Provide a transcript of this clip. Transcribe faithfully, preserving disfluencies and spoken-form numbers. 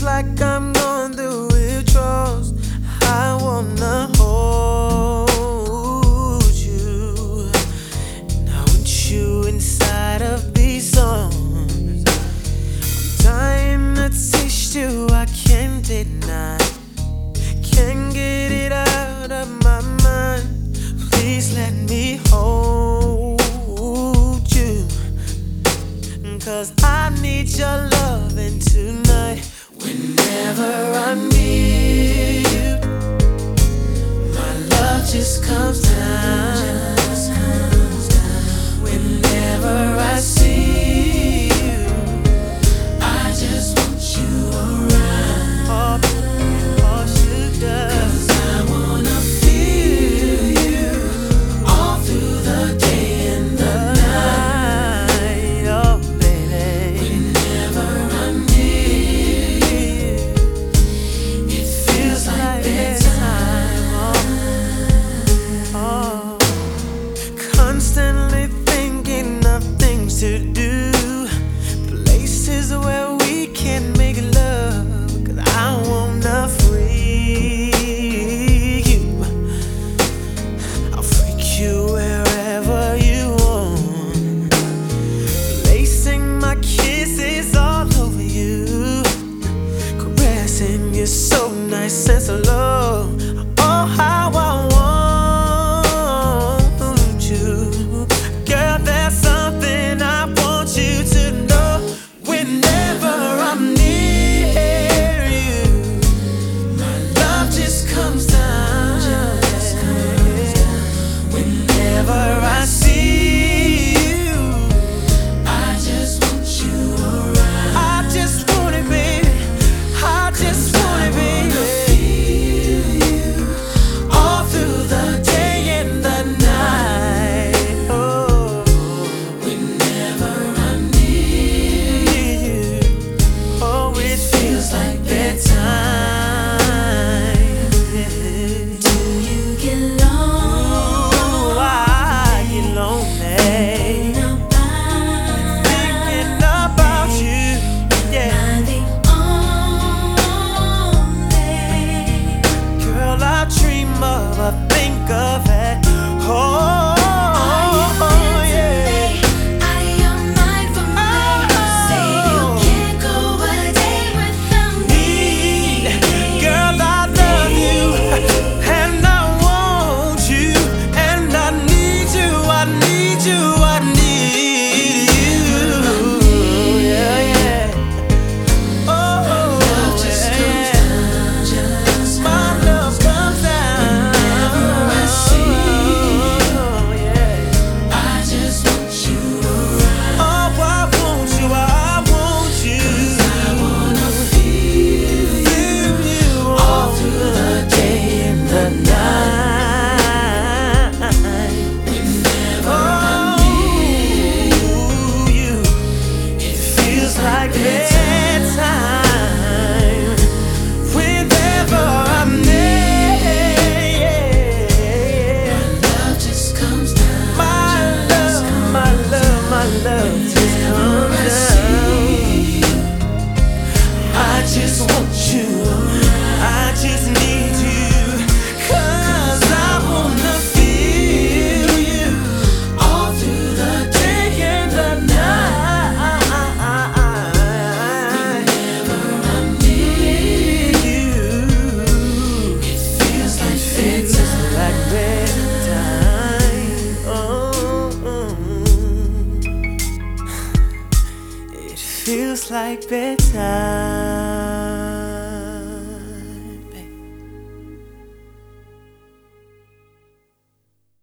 like I'm going through withdrawals. I wanna hold you, and I want you inside of these arms. I'm dying to taste you, I can't deny. Can't get it out of my mind. Please let me hold you, 'cause I need your loving tonight. Whenever I'm near you, my love just comes down. Whenever I see you, I just want you around. Oh, oh sugar, 'cause I wanna feel you all through the day and the night. Oh baby, whenever I'm near you, it feels like bedtime. Oh, oh. Constantly thinking of things to do, places where we can make love, 'cause I wanna freak you. I'll freak you wherever you want, placing my kisses all over you, caressing you so nice and slow. Oh, how I want you, girl. There's something I want you to know. Whenever I'm near you, my love just comes down. Whenever I see you, I just want you around. I just want it, baby. I just want it, baby. Feel you all through the day and the night. Oh, whenever I'm near you, oh, it feels like bedtime. Do you get lost? Ooh, I get lonely thinking about you. Yeah, Am I the only? girl, I dream of, I think of it. Oh, yeah. Out of your mind for me. Say you can't go a day without me. Girl, I love you, and I want you, and I need you, I need you, I need you. Yeah, yeah. Oh, yeah, yeah. My love comes down. Whenever I see you, yeah, I just want you around. Oh, I want you, I want you. 'Cause I wanna feel you all through the day and the night. Whenever I'm near you, it feels like bedtime. Whenever I'm near, my love just comes down. My love, my love, my love just comes down. I just want you, I just need you, 'cause I wanna feel you all through the day and the night. Whenever I'm near you, it feels like bedtime. Like bedtime. Oh, it feels like bedtime.